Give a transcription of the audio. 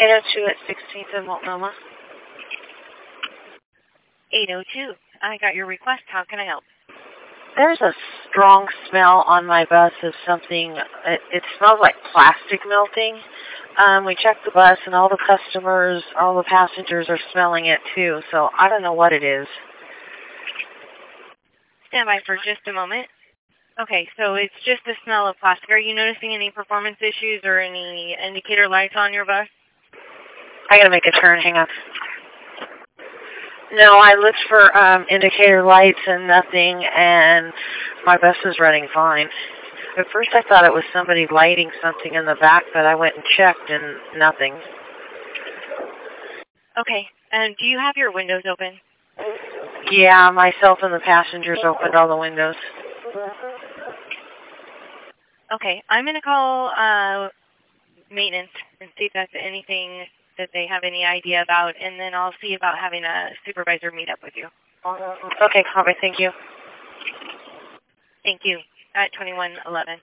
802 at 16th and Multnomah. 802. I got your request. How can I help? There's a strong smell on my bus of something. It smells like plastic melting. We checked the bus, and all the customers, all the passengers are smelling it too, so I don't know what it is. Stand by for just a moment. Okay, so it's just the smell of plastic. Are you noticing any performance issues or any indicator lights on your bus? I gotta make a turn. Hang on. No, I looked for indicator lights and nothing, and my bus is running fine. At first I thought it was somebody lighting something in the back, but I went and checked and nothing. Okay, and do you have your windows open? Yeah, myself and the passengers opened all the windows. Okay, I'm going to call maintenance and see if that's anything that they have any idea about, and then I'll see about having a supervisor meet up with you. Okay, copy. Thank you. Thank you. At 2111.